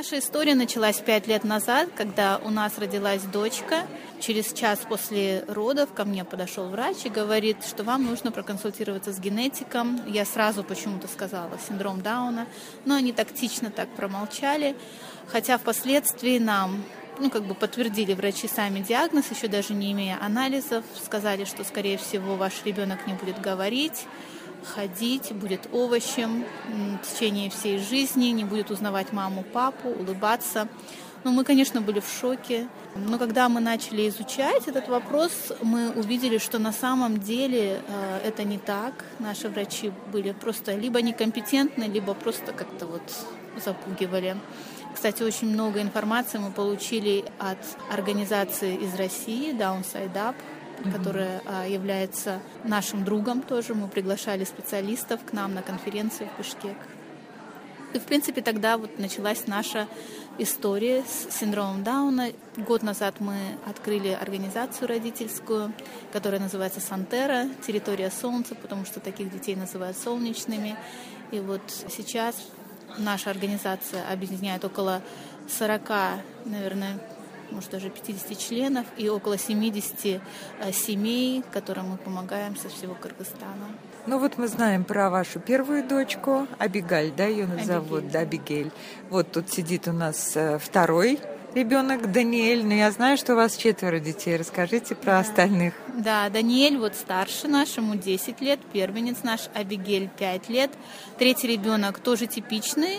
Наша история началась 5 лет назад, когда у нас родилась дочка. Через час после родов ко мне подошел врач и говорит, что вам нужно проконсультироваться с генетиком. Я сразу почему-то сказала синдром Дауна, но они тактично так промолчали, хотя впоследствии нам подтвердили врачи сами диагноз, еще даже не имея анализов, сказали, что, скорее всего, ваш ребенок не будет говорить, ходить, будет овощем в течение всей жизни, не будет узнавать маму, папу, улыбаться. Мы, конечно, были в шоке. Но когда мы начали изучать этот вопрос, мы увидели, что на самом деле это не так. Наши врачи были просто либо некомпетентны, либо просто как-то запугивали. Кстати, очень много информации мы получили от организации из России Downside Up, которая является нашим другом тоже. Мы приглашали специалистов к нам на конференцию в Бишкек. И, в принципе, тогда началась наша история с синдромом Дауна. Год назад мы открыли организацию родительскую, которая называется «Сантера», «Территория солнца», потому что таких детей называют солнечными. И сейчас наша организация объединяет около 40, наверное, может, даже 50 членов и около 70 семей, которым мы помогаем со всего Кыргызстана. Мы знаем про вашу первую дочку, Абигаль, да, ее зовут, да, Абигель. Тут сидит у нас второй ребенок, Даниэль, но я знаю, что у вас 4 детей. Расскажите про остальных. Да, Даниэль старше наш, ему 10 лет, первенец наш, Абигель 5 лет. Третий ребенок тоже типичный,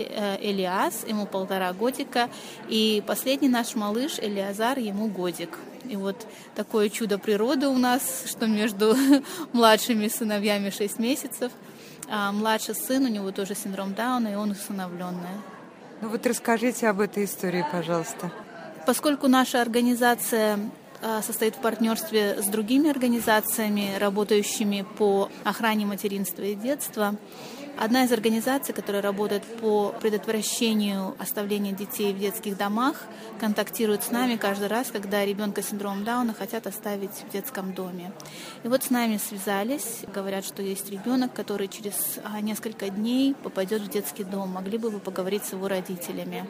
Элиас, ему 1,5 годика. И последний наш малыш, Элиазар, ему годик. И такое чудо природы у нас, что между младшими сыновьями 6 месяцев. А младший сын, у него тоже синдром Дауна, и он усыновленный. Расскажите об этой истории, пожалуйста. Поскольку наша организация состоит в партнерстве с другими организациями, работающими по охране материнства и детства, одна из организаций, которая работает по предотвращению оставления детей в детских домах, контактирует с нами каждый раз, когда ребенка с синдромом Дауна хотят оставить в детском доме. И с нами связались, говорят, что есть ребенок, который через несколько дней попадет в детский дом. Могли бы вы поговорить с его родителями?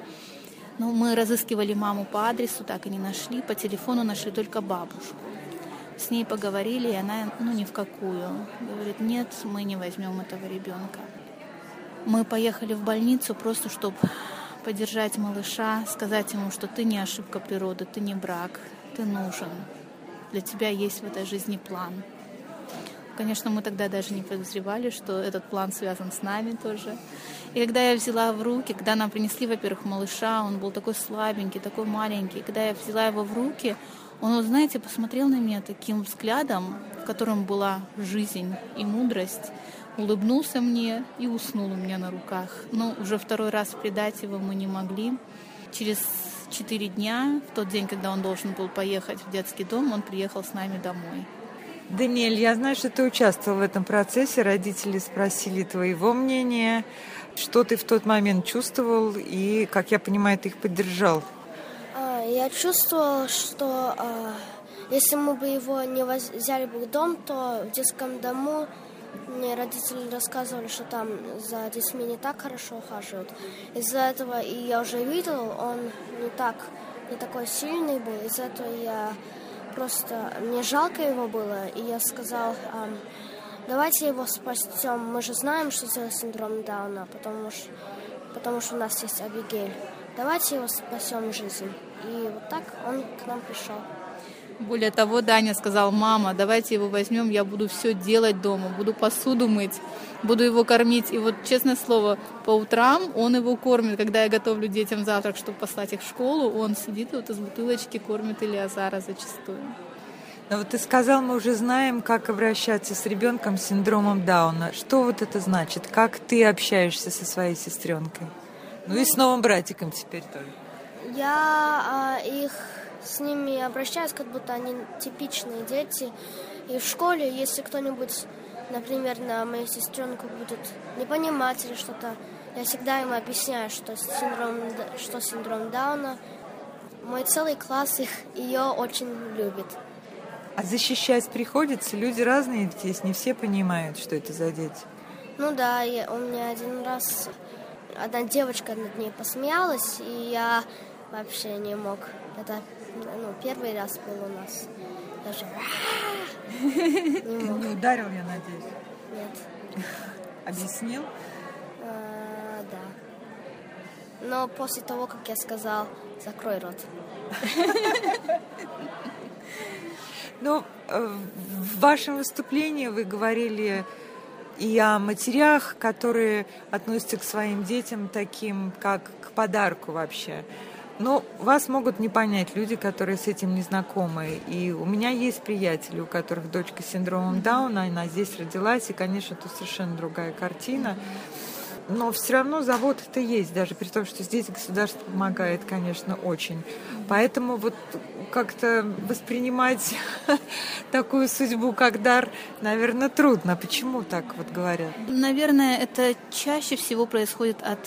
Мы разыскивали маму по адресу, так и не нашли. По телефону нашли только бабушку. С ней поговорили, и она ни в какую. Говорит, нет, мы не возьмем этого ребенка. Мы поехали в больницу просто, чтобы поддержать малыша, сказать ему, что ты не ошибка природы, ты не брак, ты нужен. Для тебя есть в этой жизни план. Конечно, мы тогда даже не подозревали, что этот план связан с нами тоже. И когда я взяла в руки, когда нам принесли, во-первых, малыша, он был такой слабенький, такой маленький. Когда я взяла его в руки, он, посмотрел на меня таким взглядом, в котором была жизнь и мудрость, улыбнулся мне и уснул у меня на руках. Но уже второй раз предать его мы не могли. Через 4 дня, в тот день, когда он должен был поехать в детский дом, он приехал с нами домой. Даниэль, я знаю, что ты участвовал в этом процессе. Родители спросили твоего мнения. Что ты в тот момент чувствовал и, как я понимаю, ты их поддержал? Я чувствовала, что если мы бы его не взяли бы в дом, то в детском дому мне родители рассказывали, что там за детьми не так хорошо ухаживают. Из-за этого, и я уже видел, он не такой сильный был. Из-за этого мне жалко его было, и я сказал, давайте его спасем. Мы же знаем, что это синдром Дауна, потому что у нас есть Абигель. Давайте его спасем жизнь. И так он к нам пришел. Более того, Даня сказал, мама, давайте его возьмем, я буду все делать дома, буду посуду мыть, буду его кормить. И честное слово, по утрам он его кормит. Когда я готовлю детям завтрак, чтобы послать их в школу, он сидит из бутылочки, кормит Элиазара зачастую. Но ты сказал, мы уже знаем, как обращаться с ребенком с синдромом Дауна. Что это значит? Как ты общаешься со своей сестренкой? И с новым братиком теперь тоже. Я с ними обращаюсь, как будто они типичные дети. И в школе, если кто-нибудь, например, на мою сестренку будет не понимать или что-то, я всегда им объясняю, что синдром Дауна. Мой целый класс ее очень любит. А защищать приходится? Люди разные здесь, не все понимают, что это за дети. Да, у меня один раз одна девочка над ней посмеялась, и я вообще не мог. Это первый раз был у нас. Даже не мог. Не ударил, я надеюсь? Нет. Объяснил? Да. Но после того, как я сказал, закрой рот. Ну, в вашем выступлении вы говорили и о матерях, которые относятся к своим детям таким, как к подарку вообще. Но вас могут не понять люди, которые с этим не знакомы. И у меня есть приятели, у которых дочка с синдромом Дауна, она здесь родилась, и, конечно, тут совершенно другая картина. Но все равно завод это есть, даже при том, что здесь государство помогает, конечно, очень. Поэтому вот как-то воспринимать такую судьбу, как дар, наверное, трудно. Почему так вот говорят? Наверное, это чаще всего происходит от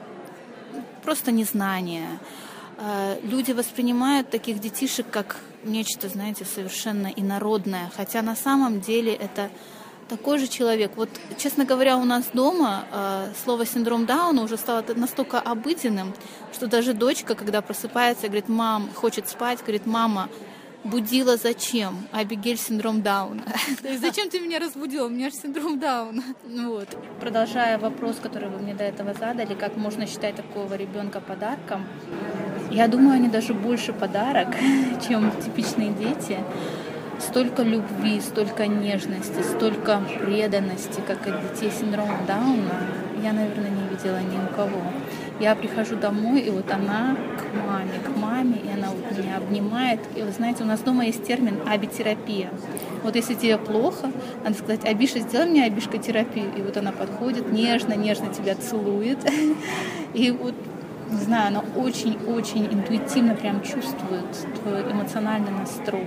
просто незнания. Люди воспринимают таких детишек как нечто, знаете, совершенно инородное, хотя на самом деле это такой же человек. Вот, честно говоря, у нас дома слово «синдром Дауна» уже стало настолько обыденным, что даже дочка, когда просыпается, говорит: «Мам, хочет спать», говорит: «Мама, будила зачем? Абигель синдром Дауна». То есть зачем ты меня разбудила? У меня же синдром Дауна. Вот. Продолжая вопрос, который вы мне до этого задали, как можно считать такого ребенка подарком, я думаю, они даже больше подарок, чем типичные дети. Столько любви, столько нежности, столько преданности, как от детей с синдромом Дауна, я, наверное, не видела ни у кого. Я прихожу домой, и вот она к маме, и она вот меня обнимает. И вы знаете, у нас дома есть термин «абитерапия». Вот если тебе плохо, надо сказать: «Абиша, сделай мне абишкотерапию». И вот она подходит, нежно тебя целует. И вот, не знаю, она очень-очень интуитивно прям чувствует твой эмоциональный настрой.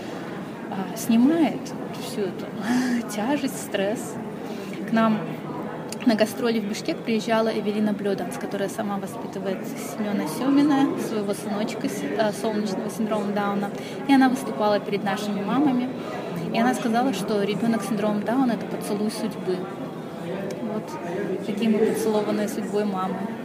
Снимает всю эту тяжесть, стресс. К нам на гастроли в Бишкек приезжала Эвелина Блёданс, которая сама воспитывает Семёна Сёмина, своего сыночка с солнечного синдромом Дауна. И она выступала перед нашими мамами. И она сказала, что ребенок с синдромом Дауна — это поцелуй судьбы. Вот такие мы поцелованные судьбой мамы.